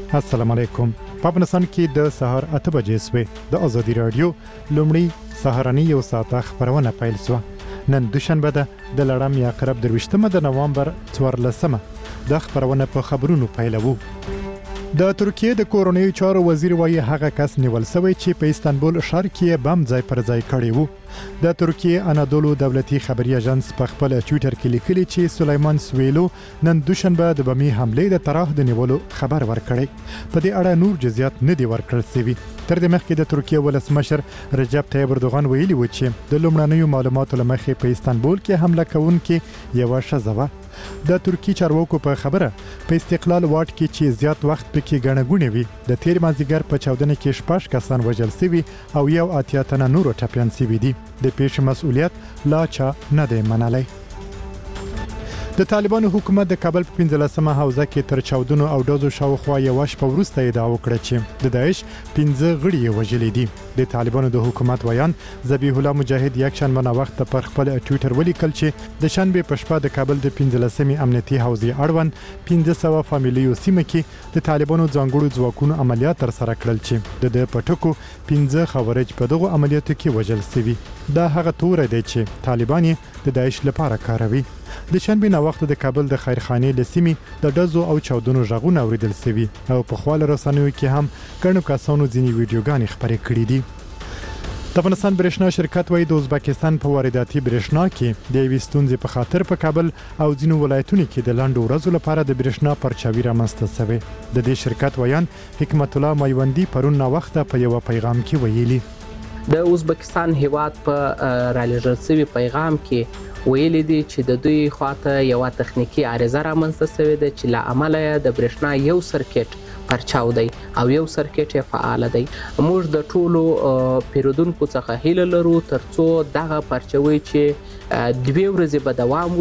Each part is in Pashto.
السلام علیکم. په افغانستان کې د سهار 8 بجې سوې د ازادي رادیو لومړی سهارنی یو ساعته خبرونه پیل شوه. نن دوشنبه ده د لړم یا قرب 23 د نوامبر 14مه. د خبرونه په خبرونو پیلوو. د ترکیه د کورونی چارو وزیر وایي هغه کس نیول شوی چې په استانبول ښار کې بم ځای پر ځای کړی وو. د ترکیه انادولو دولتي خبري اژانس په خپل ټوئیټر کې لیکلي چې سلیمان سویلو نن دوشنبه د بمي حمله د طرح د نیولو خبر ورکړی. په دې اړه نور جزئیات نه دی ورکړل شوی. تر دې مخکې د ترکیه ولسمشر رجب طیب اردوغان ویلي و چې د لومړنیو معلوماتو لمخې په استانبول کې حمله کوونکې یو شذوه. د ترکی چارواکو په خبره په استقلال واټ کې چې زیات وخت پکې غنغونې وي د تیر مازیګر په چاودنه کې 6 کسان وژل شوي او یو اتیا تنه نور ټپيان شوي دي. د پیښې مسؤلیت لا چا نه دی منلی. د طالبانو حکومت د کابل په 15مه حوزه کې تر چاودنو او ډزو شاوخوا یو شپه وروسته ادعا وکړه چې د داعش 15 غړي وژلي دي. د طالبانو د حکومت ویان ذبیح الله مجاهد یک شنبه وخت پر خپل ټوئیټر ولیکل چې د شنبه په شپه د کابل د 15مې امنیتي حوزې اړوند 1500 فامیلیو سیمه کې د طالبانو ځانګړو ځواکونو عملیات تر سره کړل چې د پټکو 15 خوارج په دغه عملیاتو کې وژل شوي. دا هغه تور دی چې طالبان د داعش لپاره کاروي. د شنبه نو وخت د کابل د خیرخانې لسیمې د ډزو او چاودنو ژغونه اوریدل شوي او په خواله رسنیو کې هم ګڼو کسانو ځینې ویډیوګانې خپرې کړې دي. د افغانستان برېښنا شرکت وايي د ازبکستان په وارداتي برېښنا کې د یوې ستونزې په خاطر په کابل او ځینو ولایتونو کې د لاندو ورځو لپاره د برېښنا پرچاوي رامنځته شوی. د دې شرکت ویان حکمت الله میوندی پرون نو وخت په یو پیغام کې ویلي د ازبکستان هیواد په رالېږل شوي پیغام کې ویلي دي چې د دوی خواته یو تخنیکی عارضه رامنځته شوې ده چې له امله د برېښنا یو سرکټ پرچاو دی او یو سرکټ یې فعال دی. موږ د ټولو پیرودونکو څخه هیله لرو ترڅو دغه پرچاوي چې 2 ورځې به دوام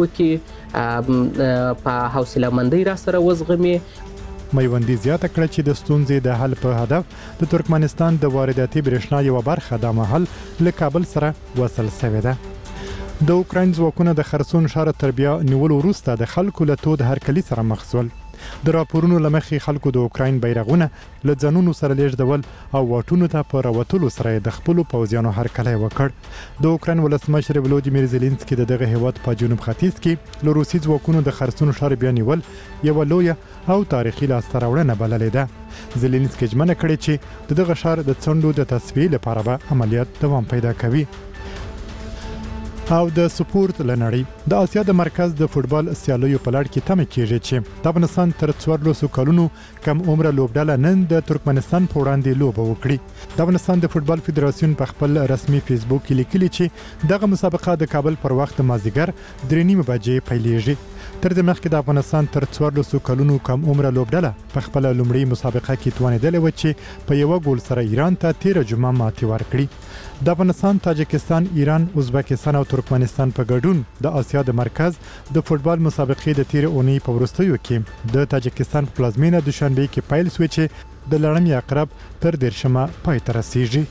وکړي په حوصله مندۍ را سره وزغمي. میوندی زیاته کړه چې د ستونزې د حل په هدف د ترکمنستان د وارداتي برېښنا یو برخه د محل له کابل سره وصل شوې ده. د اوکراین ځواکونه د خرسون ښار تر بیا نیولو وروسته د خلکو له تود هرکلي سره مخ شول. د راپورونو له مخې خلکو د اوکراین بیرغونه له ځانونو سره لیږدول او واټونو ته په راوتلو سره د خپلو پوځیانو هرکلی وکړ. د اوکراین ولسمشر ولودیمیر زيلنسکي د دغه هیواد په جنوب ختیځ کې له روسي ځواکونو د خرسون ښار بیا نیول یو لویه او تاریخي لاسته راوړنه بللې ده. زيلنسکي ژمنه کړې چې دغه ښار د څنډو د تصفیې لپاره به عملیات دوام پیدا کوي. او د سپورت لنړی د اسیا د مرکز د فوتبال سیالیو په لړ کې تمه کیږي چې د افغانستان تر 14 کلونو کم عمره لوبډله نن د ترکمنستان په وړاندې لوبه وکړي. د افغانستان د فوتبال فدراسیون په خپل رسمي فیسبوک کې لیکلي چې دغه مسابقه د کابل پر وخت مازیګر 3:30 بجې پیلېږي. تر دې مخکې د افغانستان تر 14 کلونو کم عمره لوبډله په خپل لومړی مسابقه کې توانېدلې و چې په یو ګول سره ایران ته 13 جمعه ماتې ورکړي. د افغانستان، تاجکستان، ایران، ازبکستان او ترکمنستان په ګډون د اسیا د مرکز د فوتبال مسابقې د تیر اونۍ په وروستیو کې د تاجکستان په پلازمینه دوشنبه کې پیل شوې چې د لړم یا عقرب تر 13مه پای ته رسیږي.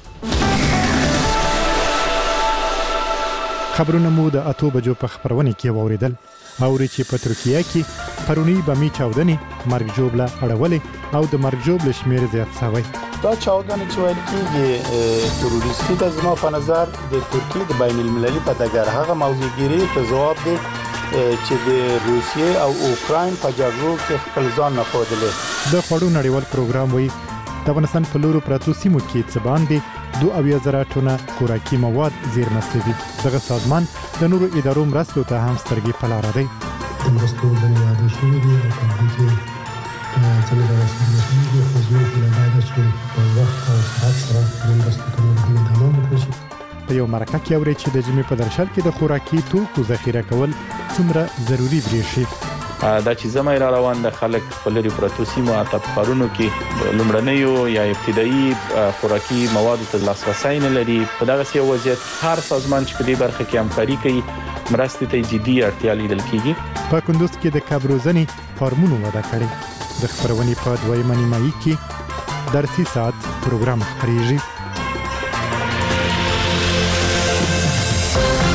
خبرونه مو د 8 بجو په خبرونه کې واوریدل. اوري چې په ترکیه کې پرونی بمي چاودنې مرګ جوړه اړولې او د مرګ جوړ شمیر زیات شوی. دا چاودنه چې ویل کېږي تروریستي د زما په نظر د ترکیه د بین المللي په ډګر هغه موضوعګيري ته ځواب دی چې د روسیې او اوکراین په جګړو کې خپل ځان نه ښودلې. د خړو نړیوال پروګرام وایي د افغانستان په لورو پراتو سیمو کې څه باندې 2,000 ټنه خوراکي مواد زیرمه شوي. دغه سازمان د نورو ادارو مرستو ته هم سترګې په لاره دی. د مرستو د یادې شوې دي او په دې کې څنګه د رسمي دي خو زموږ په لاره چې په وخت او ساعت سره د مرستو کولو دوام وکړي. په یو مرکه کې اوري چې د جمعې په درشل کې د خوراکي توکو ذخیره کول څومره ضروری بریښي. دا چې زمای را روان د خلک په لري پروتو سیمو او تطفارونو کې لومړنیو یا ابتدایي خوراکي موادو ته لاسرسي نه لري. په دغه سي وضعیت هر سازمان چې په دې برخه کې همکاري کوي مرستې ته جدي اړتیا لیدل کیږي. په کندوز کې د کبروزنی فارمونو وده کړي. د خبرونې په 2 نیمایي کې درسي ساعت پروګرام خبريږي.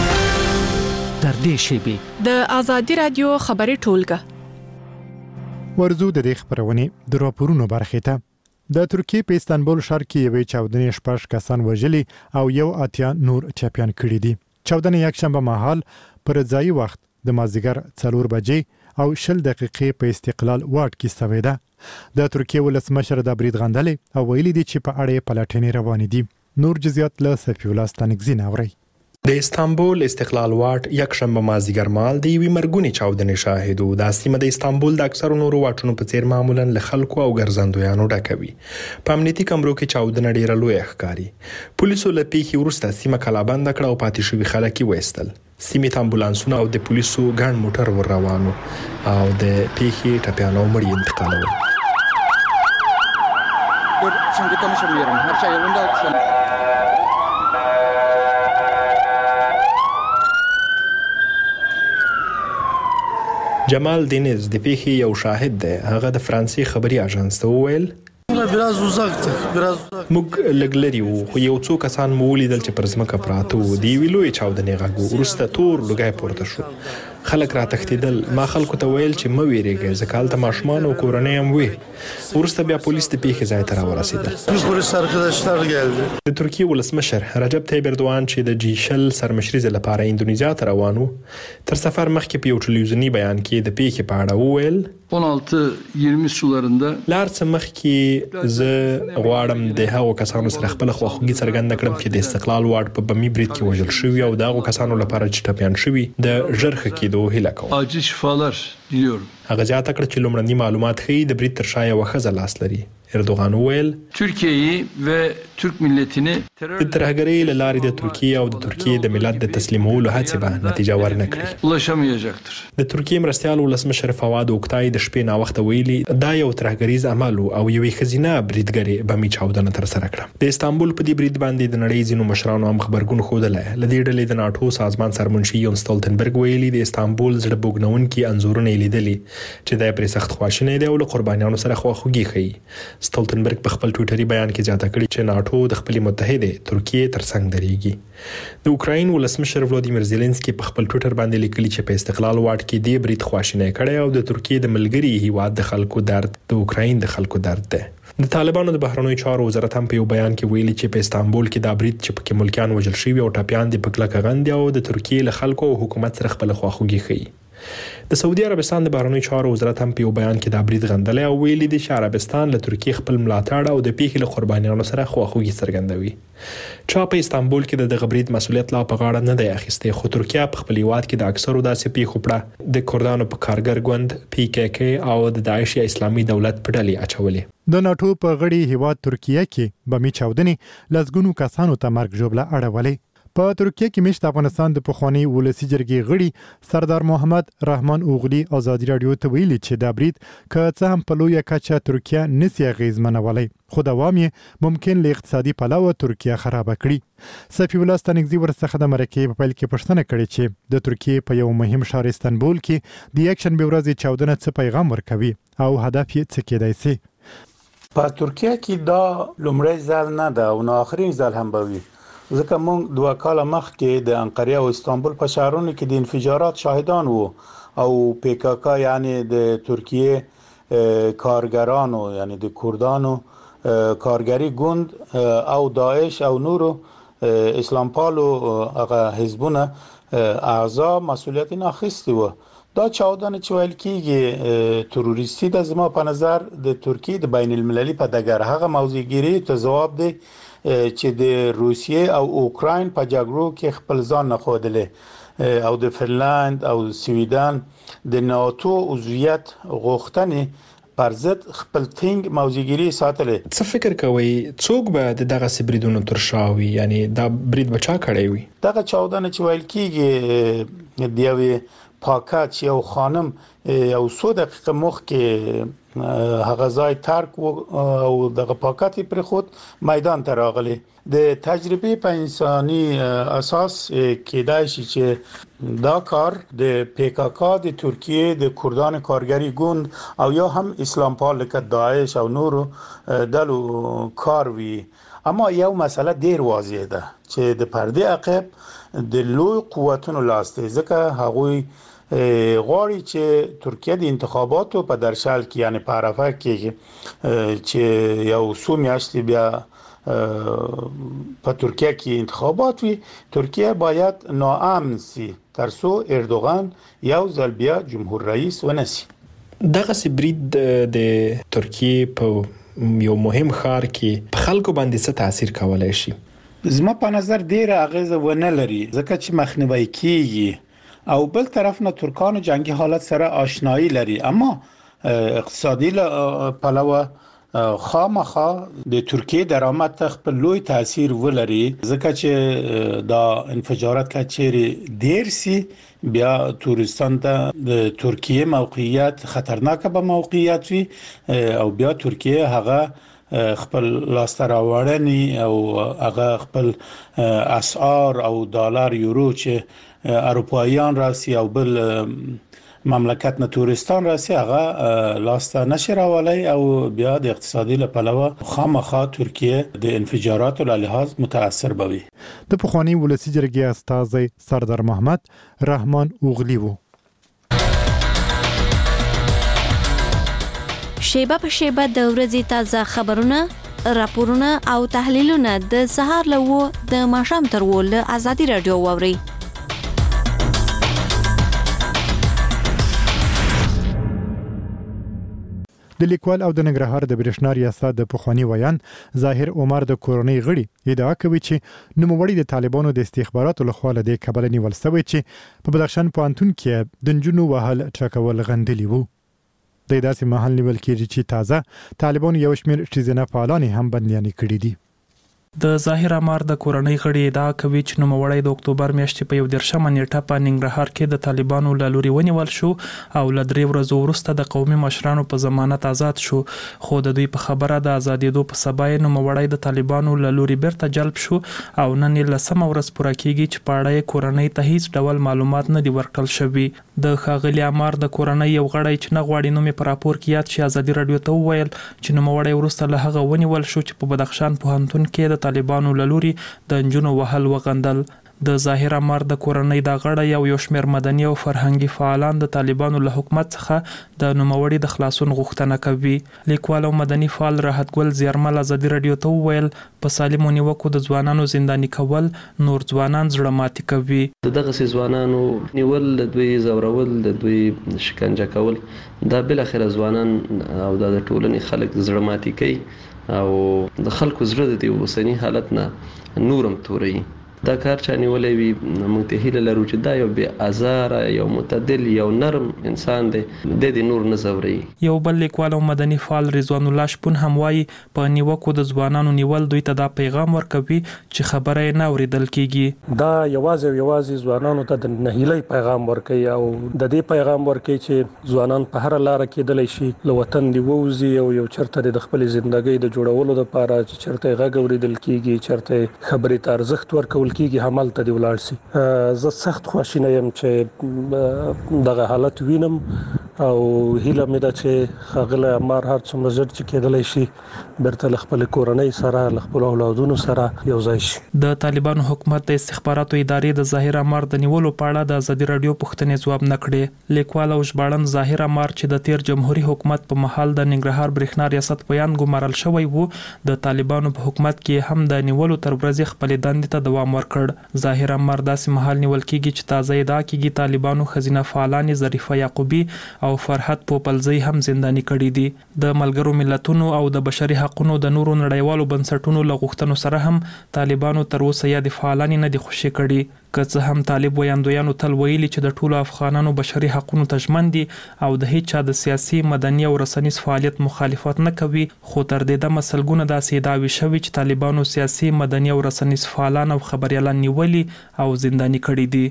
در دې شیبې د ازادي رادیو خبري ټولګه ورزو د دې خبرونې د راپورونو برخې ته. د ترکیې په استانبول ښار کې یوې چاودنې 6 کسان وژلي او 1 نور چاپیان کړي دي. چاودنې یکشنبه مهال پر ځای وخت د مازیګر 4 بجې او 10 دقیقې په استقلال واټ کې سوي ده. د ترکیې ولسمشر د برید غندلې او ویلي دي چې په اړه پلټنې روانې دي. نور جزئیات له صفی الله ستانکزی ناوري. د استانبول استقلال واټ یکشنبه مازیګر مال د یوې مرګونې چاودنې شاهد و. د سیمه د استانبول د اکثرو نورو واټونو په څیر معمولا له خلکو او ګرځندویانو ډکوي. په امنیتي کمرو کې چاودنه ډیره لوی ښکاري. پولیسو له پیښې وروسته سیمه کلابند کړه او پاتې شوي خلک یې وایستل. سیمې ته امبولانسونه او د پولیسو ګڼ موټر ور روانو او د پیښې ټپیانو مړي انتقالول. Şimdi konuşamıyorum. Her şey yolunda. جمال دینیز د پیښې یو شاهد دی. هغه د فرانسې خبري اژانس ته وویل موږ لګلري وو خو یو څو کسان مو ولیدل چې پر ځمکه پراته وو. دی ویلوي چاودنې غږ وروسته تور لوګای پورته شو. خلک را تښتیدل. ما خلکو ته ویل چې مه ویریږئ ځکه هلته ماشومان او کورنۍ هم وي. وروسته بیا پولیس د پیښې ځای ته راورسېدل. د ترکیې ولسمشر رجب طیب اردوغان چې د G20 سرمشرۍ لپاره اندونیزیا ته روان و تر سفر مخکې په یو ټلویزیوني بیان کې د پیښې په اړه وویل 16-20 sularında لار څه مخکې زه غواړم د هغو کسانو سره خپل خواخوږي څرګنده کړم چې د استقلال واټ په بمي برید کې وژل شوي او د هغو کسانو لپاره چې ټپیان شوي د ژر ښه کېدو هیله کوم. acil şifalar diliyorum. هغه زیاته کړه چې لومړني معلومات ښیي د برید تر شا یوه ښځه لاس لري. اردوغان وویل Türkiye'yi ve Türk milletini د ترهګرۍ له لارې د ترکیې او د ترکیې د ملت د تسلیمولو هڅې به نتیجه ورنه کړي. ulaşamayacaktır. د ترکیې مرستیال ولسمشر فواد اوکتای د شپې ناوخته ویلي دا یو ترهګریز عمل او یوې ښځینه بریدګرې بمي چاودنه ترسره کړه. د استانبول په دې برید باندې د نړۍ ځینو مشرانو هم خبرګون ښودلی. له دې ډلې د ناټو سازمان سرمنشي یون سټولتنبرګ ویلي د استانبول زړه بوږنونکي انځورونه یې لیدلي چې دی پرې سخت خواشینی دی او له قربانیانو سره خواخوږي ښیي. سټولتنبرګ په خپل ټویټري بیان کې زیاته کړې چې ناټو د خپلې متحده ترکیې ترڅنګ درېږي. د اوکراین ولسمشر ولادیمیر زيلنسکي په خپل ټویټر باندې لیکلي چې په استقلال واټ کې دی برید خواشینی کړي او د ترکیې د ملګری هیواد د خلکو درد د اوکراین د خلکو درد ده. د طالبانو د بهرنیو چارو وزارت هم په یو بیان کې ویلي چې په استانبول کې دا برید چې پکې ملکیان وژل شوي او ټپیان دي په کلکه غندي او د ترکیې له خلکو او حکومت سره خپل خواخوږي ښیي. د سعودي عربستان د بهرنیو چارو وزارت هم په یو بیان کې دا برید غندلی او ویلي دي چې عربستان له ترکیې خپل ملاتړ او د پیښې له قربانیانو سره خواخوږي څرګندوي. چا په استانبول کې د دغه برید مسؤلیت لا په غاړه نه دی اخیستی خو ترکیه په خپل هیواد کې د اکثرو داسې پیښو په د کردانو په کارګر ګوند PKK او د داعش یا اسلامي دولت په ډلې اچولې. د ناټو په غړي هیواد ترکیه کې بمي چاودنې لزګونو کسانو ته مرګ ژوبله اړولې. په ترکیه کې مشت افغانستان د پخوانی ولسی جرګې غړي سردار محمد رحمان اوغلی ازادي رادیو ته ویلي چې دا برید که څه هم په لویه کچه ترکیه نسی اغیزمنولی خو دوام یې ممکن له اقتصادي پلوه ترکیه خراب کړي. صفی الله ستانکزی ورڅخه د مرکې په پیل کې پوښتنه کړې چې د ترکیه په یو مهم ښار استانبول کې د یکشنبه ورځې چاودنه څه پیغام ورکوي او هدف یې څه کېدای شي. په ترکیه کې دا لومړی ځل نه ده او نه آخرین ځل هم به وي ځکه موږ 2 کال مخکې د انقره او استانبول په شهرونو کې د انفجارات شاهدان وو او PKK یعنی د ترکیه کارګرانو یعنی د کردانو کارګری ګوند او داعش او نورو اسلام پالو هغه حزبونه اعضا مسئولیت نه اخیستی وو. دا چاودنه چې ویل کېږي تروریستی د زما په نظر د ترکیې د بین المللي په ډګر هغه موضوعګیری ته ځواب دی چې د روسیې او اوکراین په جګړو کې خپل ځان نه ښودلی او د فنلند او سویډن د ناتو عضویت غوښتنې پر ضد خپل ټینګ موضوعګیری ساتلې. څه فکر کوئ څوک به دغه بریدونو تر شا وي یعنی دا برید به چا کړی وي؟ دغه چاودنه چې ویل کېږي د یوې پاکت یو خانم یو 100 دقیقه مخکې هغه ځای ترک او دغه پاکت پر خود میدان ته راغلی. د تجربه په انساني اساس کېدای شي چې دا کار د PKK د ترکیه د کردان کارګری ګوند او یا هم اسلام پال لکه داعش او نورو دلو کار وی اما یو مسله ډیر واضح ده چې د پردې عقب د لوی قوتونو لاس دی ځکه هغوی غواړي چې ترکیه د انتخاباتو په درشل کې یعنی په عرفه کې چې یو څو میاشتې بیا په ترکیه کې انتخابات وي ترکیه باید ناامن سي ترڅو اردوغان یو ځل بیا جمهور رئیس ونسي. دغه برید د ترکیه په یو مهم ښار کې په خلکو باندې څه تاثیر کولای شي؟ زما په نظر ډیره اغیزه ونه لري ځکه چې مخنیوي کیږي او بل طرف نه ترکانو جنگي حالت سره آشنایی لري اما اقتصادي پلوه خامخا د ترکیه درآمد خپل لوی تاثیر ولري ځکه چې دا انفجارات کچېری ډیر سي بیا تورستان ته د ترکیه موقعیت خطرناک به موقعیت وي او بیا ترکیه هغه خپل لاستراوړنی او هغه خپل اسعار او دلار یورو چې اروپایان راسي او بل مملکت نه تورستان راسي هغه لاسته نشي راولي او بیا د اقتصادي لپاره خامخا ترکیه د انفجاراتو له لحاظ متاثر بوي. د پخوانی ولسی جرګې استاذ سردار محمد رحمان اوغلی وو. شیبه په شیبه د ورځې تازه خبرونه، راپورونه او تحلیلونه د سهار له د ماښام تر ول ازادي رادیو ووري. د لیکوال او د ننګرهار د برېښنا ریاست د پخوانی ویان ظاهر عمر د کورنۍ غړي ادعا کوي چې نوموړي د طالبانو د استخباراتو لخوا له دې کبل نیول شوی چې په بدخشان پوهنتون کې د نجونو وهل ټکول غندلي وو. د داسې محل نیول کېږي چې تازه طالبانو یو شمېر ښځینه فعالان هم بندیانې کړي دي. د ظاهر عمر د کورنۍ غړي ادعا کوي چې نوموړی د اکتوبر میاشتې په 11 نیټه په ننګرهار کې د طالبانو له لوري ونیول شو او له 3 ورځې وروسته د قومي مشرانو په ضمانت آزاد شو خو د دوی په خبره د آزادېدو په سبا یې نوموړی د طالبانو له لوري بیرته جلب شو او نن یې لسمه ورځ پوره کیږي چې په اړه یې کورنۍ ته هیڅ ډول معلومات نه دي ورکړل شوي. د ښاغلي عمر د کورنۍ یو غړی چې نه غواړي نوم یې په راپور کې یاد شي ازادي رادیو ته وویل چې نوموړی وروسته له هغه ونیول شو چې په بدخشان پوهنتون کې د طالبانو له لوري د نجونو وهل وغندل. د ظاهر عمر د کورنۍ د غړی یو شمېر مدني او فرهنګي فعالان د طالبانو له حکومت څخه د نوموړي د خلاصون غوښتنه کوي. لیکوال او مدني فعال راحت ګل زیرمل ازادي رادیو ته وویل په سالمو نیوکو د ځوانانو زنداني کول نور ځوانان زړه ماتي کوي. دغه ځوانانو نیول د دوی زورول د دوی شکنجه کول دا بل اخر ځوانان او د ټولنې خلک زړه ماتي کوي او د خلکو زړه د اوسنی حالت نه نورم توري. دا کار چا نیولې وي موږ ته هیله لرو چې دا یو بې ازاره یو معتدل یو نرم انسان دی د نور نه زوري. یو بل لیکوال او مدني فعال رضوان الله شپون هم وایي په نیوکو د ځوانانو نیول دوی ته دا پیغام ورکوي چې خبره نه اوریدل کیږي. دا یوازې ځوانانو ته د نهیلۍ پیغام ورکوي او د دې پیغام ورکوي چې ځوانان په هر لار کې دلای شي له وطن دی ووزي او یو چرته د خپل ژوندۍ د جوړولو لپاره چې چرته غږ اوریدل کیږي چرته خبرې ته ارزښت ورکول کیږي همال ته دی ولاړ سي. زه سخت خوشاله یم چې دغه حالت وینم او هیله مې ده چې خغله مار هر څومره ژر چې کېدلای شي برته خپل کورنۍ سره خپل اولادونو سره یو ځای شي. د طالبانو حکومت د استخباراتو ادارې د ظاهر عمر د نیولو په اړه د ازادي رادیو پوښتنې ځواب نه کړي. لیکوال او ژباړن ظاهر عمر چې د تیر جمهوریت حکومت په محل د ننګرهار برېښنا ریاست بیان ګمارل شوی وو د طالبانو په حکومت کې هم د نیولو تر ورځې خپل دندې ته دوام ورکړ. ظاهر عمر داسې محل نیول کیږي چې تازه ادعا کیږي طالبانو خزینه فعالان ظریفه یعقوبی او فرحت پوپلزی هم زنداني کړي دي. د ملګرو ملتونو او د بشري حقوقو د نورو نړیوالو بنسټونو له غوښتنو سره هم طالبانو تر اوسه یاد فعالان نه دي خوشي کړي. که څه هم طالب ویاندویانو تل ویلي چې د ټولو افغانانو بشري حقوقو ته ژمن دي او د هیڅ چا د سیاسي مدني او رسنیز فعالیت مخالفت نه کوي خو تر دې دمه سلګونه داسې ادعاوې شوي چې طالبانو سیاسي مدني او رسنیز فعالان او خبريالان نیولي او زنداني کړي دي.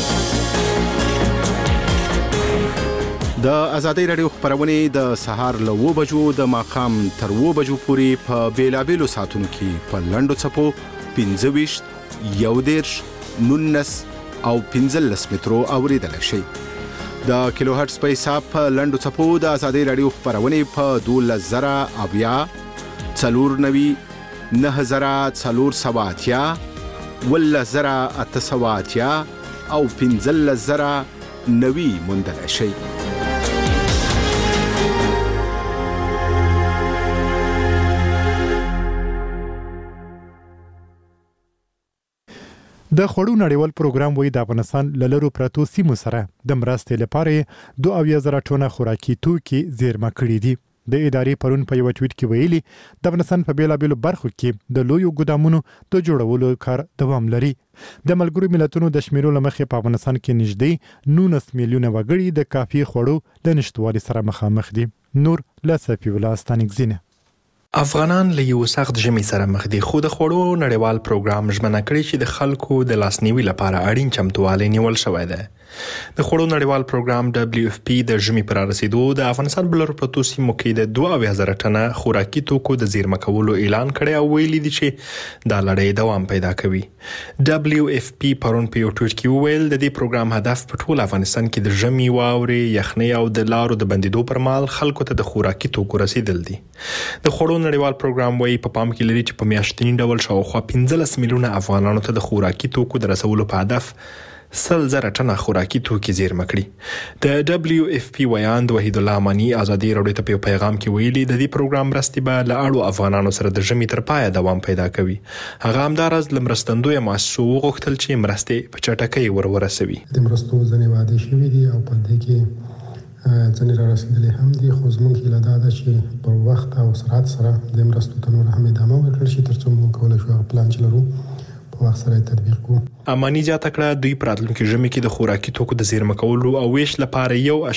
د ازادي رادیو خبرونه د سهار له 9 بجو د ماقام تر 9 بجو پورې په بیلابېلو ساعتونو کې په لنډو چپو 15 11 19 او 15 مترو اوریدل شي. د کیلو هرتز په حساب په لنډو چپو د ازادي رادیو خبرونه په 12000 اویا 490 9480 11880 او 15090 موندل شي. د خوړو نړیوال پروګرام وایي د افغانستان للرو پرتو سیمو سره د مرستې لپاره 2,000 ټنه خوراکي توکي زیرمه کړي دي. د ادارې پرون په یو ټویټ کې ویلي د افغانستان په بیلابېلو برخو کې د لویو ګودامونو د جوړولو کار دوام لري. د ملګرو ملتونو د شمیرو لمخې په افغانستان کې نږدې 19 میلیونه وګړي د کافي خوړو د نشټوالي سره مخامخ دي. نور لسفي ولاستانګزینه افغانان له یو سخت ژمي سره مخ دي، خو د خوړو نړیوال پروګرام ژمنه کړې چې د خلکو د لاسنیوي لپاره اړین چمتووالی نیول شوی دی. د خوړو نړیوال پروګرام WFP د ژمي پر رسیدو د افغانستان بلر پروتو سیمو کې د 2,000 ټنه خوراکي توکو د زیرمه کولو اعلان کړی او ویلي دي چې دا لړۍ دوام پیدا کوي. WFP پرون په یو ټویټ کې ویل د دې پروګرام هدف په ټول افغانستان کې د ژمي واوري، یخنۍ او د لارو د بندیدو پر مهال خلکو ته د خوراکي توکو رسیدل دي. د خوړو نړیوال پروګرام وايي په پام کې لري چې په میاشتني ډول شاوخوا 15 میلیونه افغانانو ته د خوراکي توکو د رسولو په هدف 100,000 ټنه خوراکي توکي زیرمه کړي. د WFP ویاند وحید الله امانی ازادي راډیو ته په پیغام کې ویلي د دې پروګرام مرستې به له اړو افغانانو سره د ژمي تر پایه دوام پیدا کوي. هغه همدارز لمرستندوی مؤسسو غوښتل چې مرستې په چټکۍ ورسوي. د مرستو ځنې وعده شوې دي او په دې کې ځنې را رسیدلې هم دي، خو زموږ هیله دا ده چې په وخت او سرعت سره د مرستو ته نور هم ادامه ورکړل شي ترڅو موږ کولای شو پلان چې لرو په وخت سره تطبیق کوو. امانی زیاته کړه دوی په راتلونکي ژمي کې د خوراکي توکو د زیرمه کولو او ویش لپاره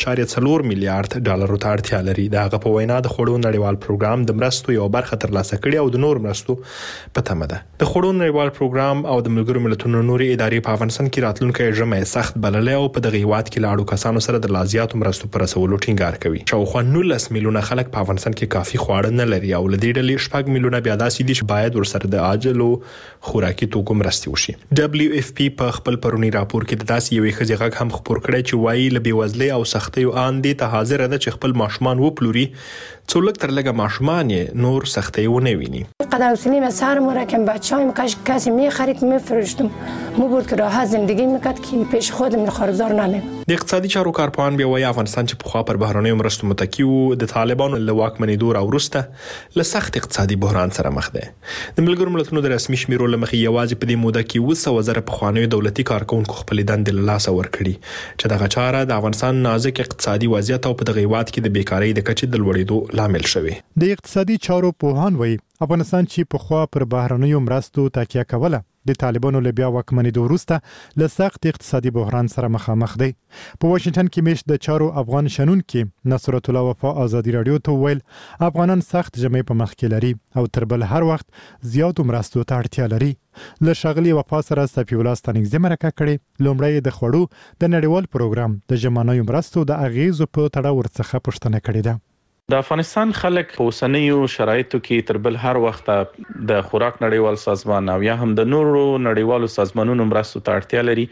1.4 میلیارډ ډالر ته اړتیا لري. دا غو په وینا د خوړو نړیوال پروګرام د مرستو یو برخه ترلاسه کړي او د نور مرستو په تمه ده. د خوړو نړیوال پروګرام او د ملګرو ملتونو نوري ادارې په افغانستان کې راتلونکي ژمي سخت بللې او په دغه هیواد کې لاړو کسانو سره د لازیاتو مرستو پر رسولو ټینګار کوي. شاوخوا 19 میلیونه خلک په افغانستان کې کافي خواړه نه لري او لدې ډلې 6 میلیونه بیا داسې دي چې باید ورسره د عاجلو خوراکي توکو مرستې وشي. WFP په خپل پرونی راپور کې د داسې یوې ښځې غږ هم خبر کړی چې وایي له بېوزلۍ او سختیو اندې ته حاضر ده چې خپل ماشومان وپلوري څو لږ تر لږه ماشومان نور سختۍ ونه ویني. قدر سنیم از سر مرکم بچه‌هایم کسی می‌خرید می‌فروشتم مو بود که راحت زندگی می‌کرد که پیش خودم خارزار نمیم. د اقتصادي چارو کارپوهان بیا وایي افغانستان چې په خوا پر بهرنیو مرستو متکی وو د طالبانو له واکمنېدو راوروسته له سخت اقتصادي بحران سره مخ ده. د ملګرو ملتونو د رسمي شمیرو لمخې یوازې په دې موده کې 200,000 پخوانیو دولتي کارکونکو خپل دندې له لاسه ورکړي چې دغه چاره د افغانستان نازک اقتصادي وضعیت او په دغه هیواد کې د بیکاری د کچې د لوړېدو لامل شوی. د اقتصادي چارو پوهان وایي افغانستان چې په خوا پر بهرنیو مرستو تکیه کوله د طالبانو له بیا واکمنېدو وروسته له سخت اقتصادي بحران سره مخامخ دی. په واشنگټن کې میش د چارو افغان شنونکي نصرت الله وفا ازادي رادیو ته ویل افغانان سخت ژمي په مخ کې لري او تر بل هر وخت زیاتو مرستو ته اړتیا لري. له ښاغلي وفا سره صفي الله ستانکزي مرکه کړې. لومړی د خوړو د نړیوال پروګرام د ژمنیو مرستو د اغیزو په تړاو ورڅخه پوښتنه کړې ده. د افغانستان خلک په اوسنیو شرایطو کې تر بل هر وخت د خوراک نړیوال سازمان او یا هم د نورو نړیوالو سازمانونو مرستو ته اړتیا لري.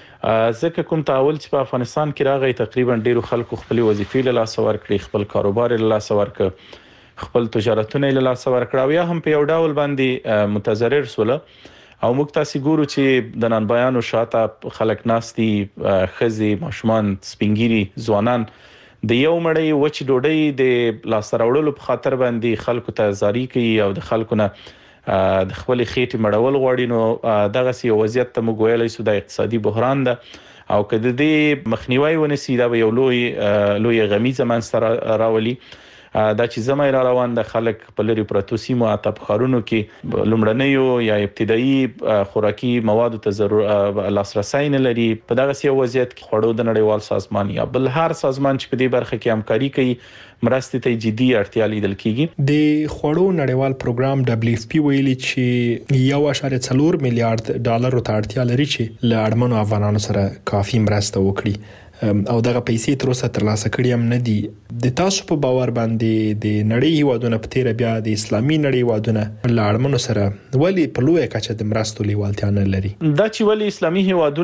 ځکه کوم تعامل چې په افغانستان کې راغی تقریبا ډیرو خلکو خپل وظیفې له لاسه ورکړي، خپل کاروبار له لاسه ورکړ، خپل تجارتونه له لاسه ورکړ او یا هم په یو ډول باندې متضرر سول. او موږ تاسو ګورو چې د نن بیانو شاته خلک ناستي، خزي، ماشومان، سپینګيري، ځوانان د یو مړی وچ ډوډۍ د لاسته راوړلو په خاطر باندې خلکو ته زاری کوي او د خلکو نه د خپل خېټې مړول غواړي. نو دغه سی وضعیت ته موږ ویلای شو د اقتصادي بحران ده او کله دې مخنیوي ونسی دا یو لوی غمیزه منځ راولي. دا چې زمای را روان د خلک په لري پروتو سیمو اته خارونو کې لومړنیو یا ابتدایي خوراکي موادو ته لاسرسي نه لري. په دغه سی وضعیت کې خوړو د نړیوال سازمان یا بل هر سازمان چې په دې برخه کې همکاري کوي مرستې ته جدي اړتیا لیدل کیږي. د خوړو نړیوال پروګرام WFP ویلي چې 1.4 میلیارډ ډالر ته اړتیا لري چې له اړمنو افغانانو سره کافي مرسته وکړي او دغه پیسې تر اوسه ترلاسه کړې هم نه دي. د تاسو په باور باندې د نړۍ هیوادونو په تیر بیا د اسلامي نړۍ هیوادونو له اړمنو سره ولی په لوی کچه د مرستو لیوالتیا نه لري؟ دا چې ولی اسلامي هیوادونو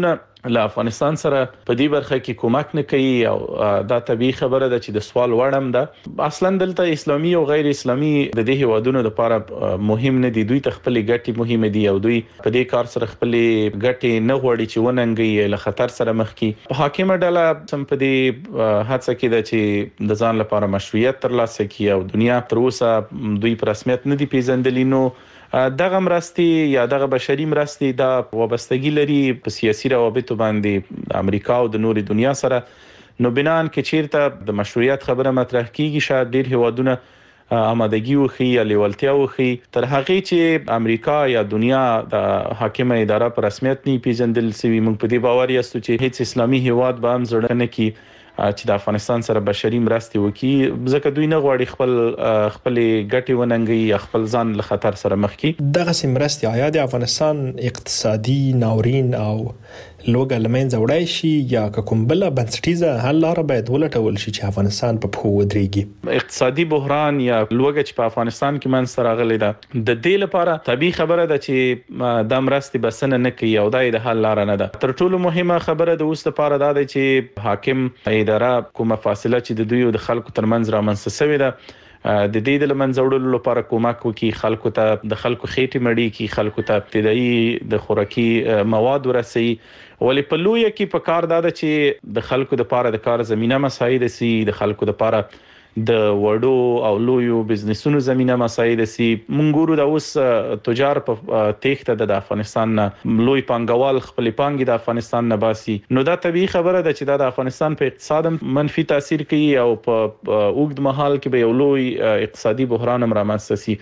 له افغانستان سره په دې برخه کې کومک نه کوي او دا طبيعي خبره ده چې د سوال وړم ده. اصلا دلته اسلامي او غیر اسلامي د دې هوادونو لپاره مهم نه دي، دوی ته خپل ګټې مهمه دي او دوی په دې کار سره خپل ګټې نه غوړي چې وننګي له خطر سره مخ کی. حاکمه ډله سم په دې هڅه کې ده چې د ځان لپاره مشروعیت ترلاسه کړي او دنیا تر اوسه دوی په رسمیت نه دي پیژندلي. نو دغه مرستي یا دغه بشري مرستي دا وابستګي لري په سیاسي روابطو باندې امریکا او د نوري دنیا سره. نو بنان کې چیرته د مشروعیت خبره مطرح کیږي شاید ډیر هوادونه آمادګي وخی یا لیوالتیا وخی تر هغه چې امریکا یا دنیا د حاکمه اداره په رسمیت نه پیژندل سوي. موږ په دې باور یاستو چې هیڅ اسلامي هواد به هم زړه نه کی چې د افغانستان سره بشري مرستي وکي، ځکه دوی نه غواړي خپل ګټي وننګي یا خپل ځان له خطر سره مخ کی. دغه سمرستي آیا د افغانستان اقتصادي ناورین او لوګ المنځ وړای شي یا کوم بل بنسټیزه حل لاره باید ولټول شي چې افغانستان په پخو ودرېږي؟ اقتصادي بحران یا لوګ چې په افغانستان کې منځ سره غلي ده د دې لپاره طبيعي خبره ده چې د مرستي بسنه نه کوي او دای د حل لاره نه ده. تر ټولو مهمه خبره د اوس لپاره ده چې حاکم اداره کومه فاصله چې د دوی او د خلکو ترمنځ رامنځته شوې ده د دې د منځوړلو لپاره کومک وکړي، خلکو ته د خلکو خېټې مړی کی، خلکو ته ابتدایي د خوراکي مواد ورسي. ولې په لوی کې په کار ده چې د خلکو د لپاره د کار زمينه مساعد سي، د خلکو د لپاره د وړو او لویو بزنسونو زمينه مساعد سي. مونږ ګورو د اوس تجار په تېښته د افغانستان نه لوی پانګوال خپل پانګي د افغانستان نه باسي. نو دا طبيعي خبره ده چې د افغانستان په اقتصاد منفي تاثیر کوي او په اوږد مهال کې به یو لوی اقتصادي بحران هم رامنځته سي.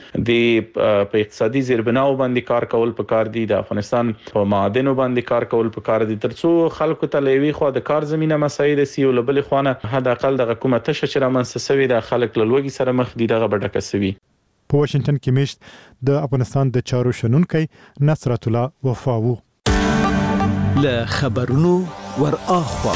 د په اقتصادي زیربناو باندې کار کول پکار دي، د افغانستان په معادنو باندې کار کول پکار دي ترڅو خلکو ته لوي خو د کار زمينه مساعد سي او لبل خوانه حد اقل د حکومت چې رامنځته د خلک له لوګي سره مخ دي دغه بډکه سوي. په واشنگټن کې میشت د افغانستان د چارو شنونکي نصرت الله وفاو له خبرونو ور اخوا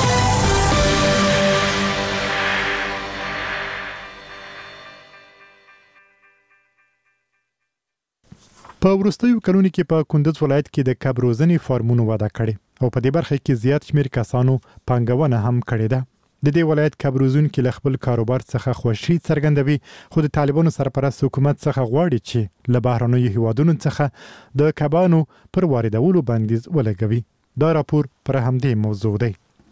په ورستیو کلونو کې په کندز ولایت کې د کب روزنې فارمونو وده کړې او په دې برخه کې زیات شمیر کسانو پانګونه هم کړې ده. د دې ولایت کب روزونکي له خپل کاروبار څخه خوشي څرګندوي، خو د طالبانو سرپرست حکومت څخه غواړي چې له بهرنیو هیوادونو څخه د کبانو پر واردولو بندیز ولګوي. دا راپور پر همدې موضوع دی.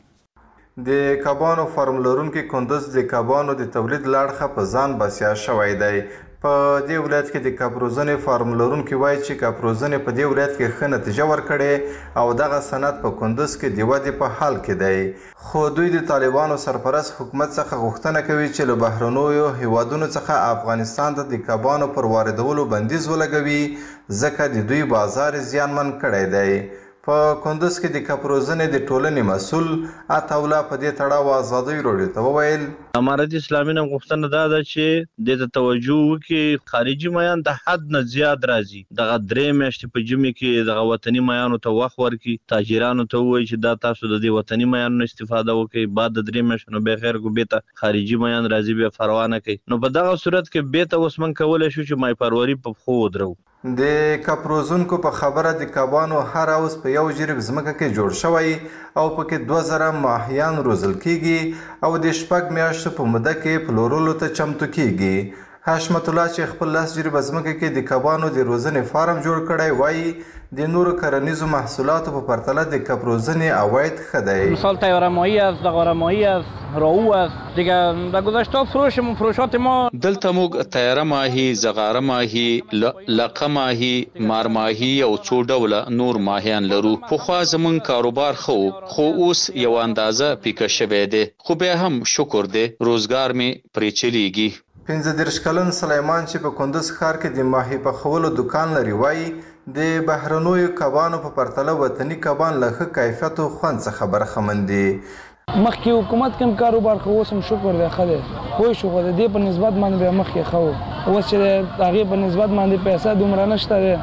د کبانو فارم لرونکي کندز د کبانو د تولید لړخه په ځان بسیا شوی دی. په دې ولایت کې د کب روزنې فارم لرونکي وایي چې کب روزنې په دې ولایت کې ښه نتیجه ورکړې او دغه صنعت په کندز کې د ودې په حال کې دی. خو دوی د طالبانو سرپرست حکومت څخه غوښتنه کوي چې له بهرنیو هیوادونو څخه افغانستان ته د کبانو پر واردولو بندیز ولګوي ځکه د دوی بازار زیانمن کړی دی. په کندز کې د کب روزنې د ټولنې مسؤل عطاالله په دې تړاو ازادۍ راډیو ته وویل امارت اسلامي نه غوښتنه دا ده چې د توجه وکړي خارجي میان د حد نه زیات راځي. دغه درې میاشتې په جمع کې دغه وطني میانو ته وخت ورکړي، تاجرانو ته ووایي چې دا تاسو د دې وطني میانو استفاده وکړئ، بعد د درې میاشتو به خیر کو بیته خارجي میان راځي به پروا نه کوي. نو په دغه صورت کې بیته اوس من کولای شو چې مای پروري په خو ودرو. د کب روزونکو په خبره د کبانو هر اوس په یو جریب ځمکه کې جوړ شوی او پکې 2000 ماهیان روزل کیږي او د شپږ میاشتو په موده کې پلورلو ته چمتو کیږي. حشمت الله چې خپل 10 جریب ځمکه کې د کبانو د روزنې فارم جوړ کړی وایي د نورو کرنیزو محصولاتو په پرتله د کب روزنې عواید ښه دی. مثال تیاره ماهی است، دغاره ماهی است، راو است. دیگه در گذشته فروشات ما دلته موږ تیاره ماهی، زغاره ماهی، لقه ماهی، مار ماهی او څو ډوله نور ماهیان لرو. پخوا زمونږ کاروبار خو اوس یو اندازه پیکه شوی دی، خو بیا هم شکر دی روزګار می پرې چلیږي. 15 کلن سلیمان چې په کندز ښار کې د ماهی پخولو دکان لري وایي د بهرنیو کبانو په پرتله وطني کبان له ښه کیفیت او خوند څخه برخمن دي. مخکې حکومت کوم کاروبار خو اوس هم شکر دی ښه دی، پوه شو خو د دې په نسبت باندې بیا مخکې ښه و. اوس چې د هغې په نسبت باندې پیسه دومره نشته دی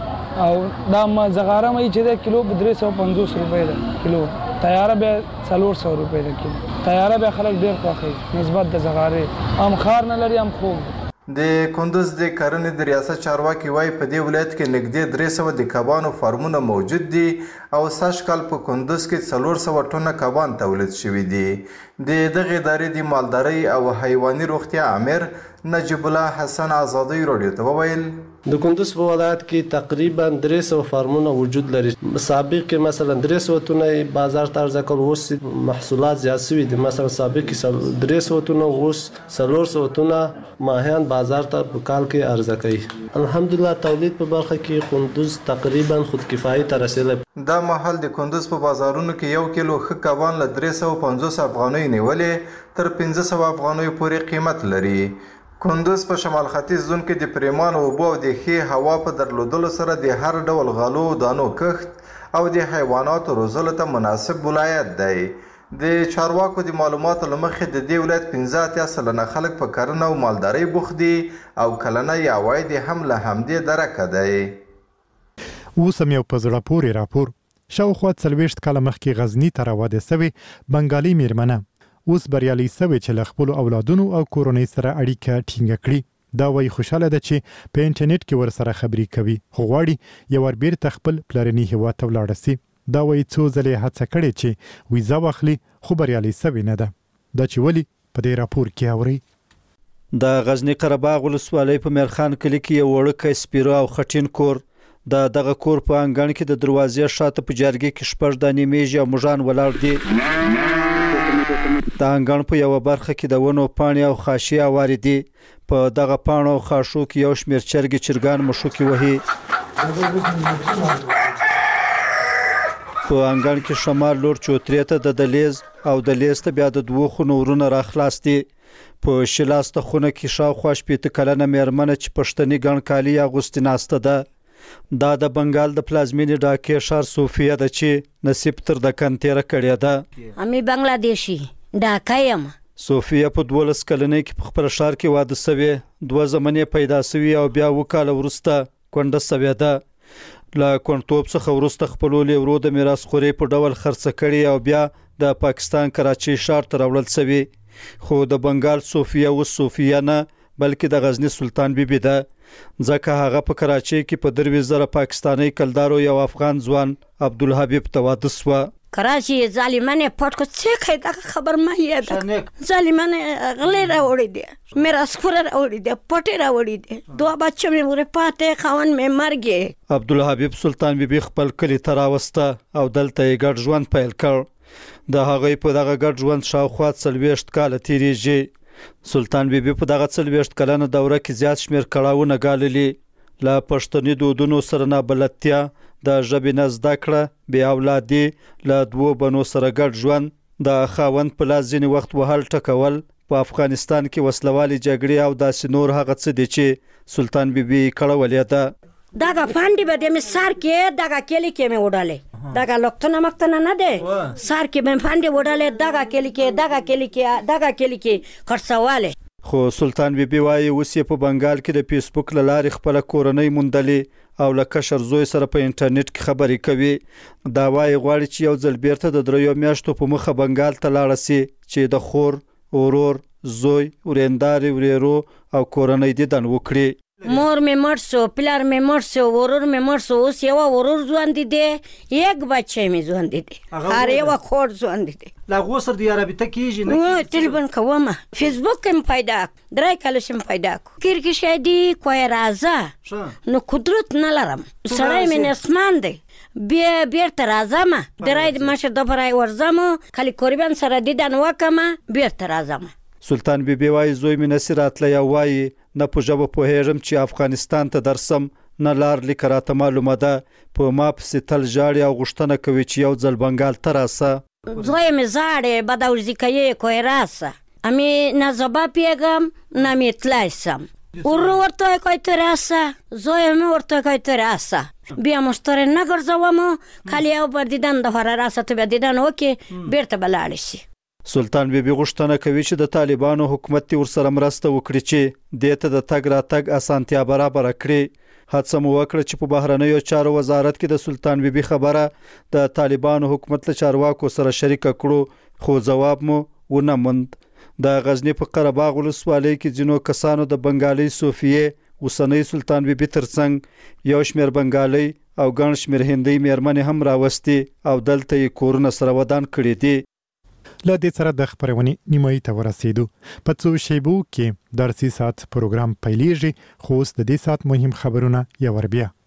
او دا زغاره ماهی چې دی کیلو په 350 روپۍ ده کیلو، تیاره بیا 400 روپۍ ده کیلو. تیاره بیا خلک ډېر خوښوي نسبت د زغارې، هم خار نه لري هم خوږ. د کندوز د کرنې د ریاست چارواکي وایي په دې ولایت کې نږدې 300 د کبانو فارمونه موجود دي او سږ کال په کندوز کې 400 ټنه کبان تولید شوي دي. د دغه ادارې د مالدارۍ او حیواني روغتیا امیر نجیب الله حسن آزادی رادیو ته وویل د کندوز په ولایت کې تقریبا 300 فارمونه وجود لري. سابق کې مثلا 300 ټنه بازار ته عرضه کول، اوس محصولات زیات شوي دي. مثلا سابق کې 300 ټنه، اوس 400 ټنه ماهیان بازار ته په کال کې عرضه کوي. الحمدلله تولید په برخه کې کندوز تقریبا خودکفایي ته رسیدلی. دا مهال د کندوز په بازارونو کې 1 کیلو ښه کبان له 350 افغانۍ نیولې تر 500 افغانۍ پورې قیمت لري. کندوز په شمال ختیځ زون کې د پریمانو اوبو او د ښې هوا په درلودلو سره د هر ډول غلو دانو کښت او د حیواناتو روزلو ته مناسب ولایت دی. د چارواکو د معلوماتو له مخې د دې ولایت 15% خلک په کرنه او مالدارۍ بوخت دي او کلنی عواید هم له همدې درکه دی. اوس هم یو په زړه پورې راپور. شاوخوا 40 کاله مخکې غزني ته راواده سوې بنګالي میرمنه اوس بریالۍ سوې چې له خپلو اولادونو او کورنۍ سره اړیکه ټینګه کړي. دا وایي خوشاله ده چې په انټرنیټ کې ورسره خبرې کوي، خو غواړي یو ور بیرته خپل پلرني هیواد ته ولاړه سي. دا وایي څو ځلې هڅه کړې چې ویزا واخلي خو بریالۍ سوې نه ده. دا چې ولې په دې راپور کې اورئ. د غزني قره باغ ولسوالۍ په میرخان کلي کې یو وړوکی سپیره او خټین کور دغه کور په انګړ کې د دروازې شاته په جارګي کې 6 دانې میږي او موږان ولاړ دي. د انګړ په یو برخه کې د ونو پاڼې او خاشي اوارې دي. په دغه پاڼو او خاشو کې یو شمېر چرګې چرګان مشوکې وهي. په انګړ کې شمال لور چوترې ته د دهلیز او دهلیز ته بیا د 2 خونو ورونه راخلاص دي. په شلاسته خونه کې شاوخوا 80 کلنه میرمنه چې پښتني ګڼ کالي اغوستي ناسته ده. دا د بنګال د پلازمینې ډاکې ښار صوفیه ده چې نصیب تر د کن تیره کړې ده. امی بنگلادیشي ډاکه یم. صوفیه په 12 کلنۍ کې په خپل ښار کې واده سوې، 2 زمنې پیدا سوي او بیا 2 کاله وروسته کونډه سوې ده. له کونډتوب څخه وروسته خپل ورو د میراث خوري په ډول خرڅ کړي او بیا د پاکستان کراچۍ ښار ته راوړل سوي. خو د بنګال صوفیه اوس صوفیه نه بلکې د غزنی سلطان بیبي ده، ځکه هغه په کراچۍ کې په 30,000 پاکستانی کلدارو یو افغان ځوان عبدالحبیب ته واده سوه. کراچي ظالمانه پټ کو څه کوي دا خبر ما یاد ظالمانه غلې راوړې دي میرا سکور راوړې دي پټه راوړې دي 2 بچو مې ور پاتې خاون مې مرګي. عبدالحبیب سلطان بیبي خپل کلی ته راوسته او دلته یې ګډ ژوند پیل کړ. د هغې په دغه ګډ ژوند شاوخوا 40 کاله تیریږي. سلطان بیبي په دغه 40 کلنه دوره کې زیات شمېر کړاوونه ګاللي. له پښتني دودونو سره نابلدتیا، د ژبې نه زده کړه، بې اولادي، له 2 بنو سره ګډ ژوند، د خاوند په لاس ځینې وخت وهل ټکول، په افغانستان کې وسلوالې جګړې او داسې نور هغه څه دي چې سلطان بیبي کړولې ده. دغه فانډي به د مسار کې دغه کلی کې مې وډاله دغه لوکتنه مکتنه نه ده سار کې مې فانډي وډاله دغه کلی کې خرڅواله. خو سلطان بیبي وایي اوس یې په بنګال کې د فیسبوک له لارې خپله کورنۍ موندلې او له کشر زوی سره په انټرنیټ کې خبرې کوي. دا وایي غواړي چې یو ځل بیرته د 3 میاشتو په مخه بنګال ته لاړه سي چې د خور، ورور، زوی، ورېندارې، ورېرو او کورنۍ دیدن وکړي. مور مې مړ شو، پلار مې مړ شو، ورور مې مړ شو، اوس یو ورور ژوندی دی، یک بچی مې ژوندی دی، هر یو خور ژوندی دی. لا غو سره د رابطه کیږي نه ټلیفون کوم، فیسبوک هم پیدا 3 کال شم پیدا کیر کې شادي کوی راځه نو قدرت نه لرم، سړی مې نسمان دی بیرته راځم، درای مشه د برای ورځم، کلی قربان سره دیدن وکم بیرته راځم. سلطان بیبي وایي زوی مې نصیر اتلی او وایي نه په ژبه پوهېږم چې افغانستان ته درسم، نه لار لیک راته معلومه ده، په ما پسې تل ژاړي او غوښتنه کوي چې یو ځل بنګال ته راسه. زوی مې زاړې بداوزي کوي کوی راسه، امی نه زبا پیږم نه مې تلای سم، ورو ورته کوی ته راسه، زوی مې ورته کوی ته راسه، بیا مشتری نه ګرځوم، کلی یو بر دیدن دپاره راسه ته بیا دیدن وکړي بیرته به لاړې شي. سلطان بیبي غوښتنه کوي چې د طالبانو حکومت دې ورسره مرسته وکړي چې دې ته د تګ راتګ اسانتیا برابره کړي. هڅه مو وکړه چې په بهرنیو چارو وزارت کې د سلطان بیبي خبره د طالبانو حکومت له چارواکو سره شریکه کړو، خو ځواب مو ونه موند. د غزنی په قره باغ ولسوالۍ کې ځینو کسانو د بنگالي صوفیه اوسنۍ سلطان بیبي ترڅنګ یو شمېر بنگالي او ګڼ شمېر هندي میرمنې هم راوستي او دلته یې کورونه سره ودان کړي دي. له دې سره د خبرونې نیمایي ته ورسېدو. په څو شیبو کې درسي ساعت پروګرام پیلېږي، خو اوس د دې ساعت مهم خبرونه یو ور بیا.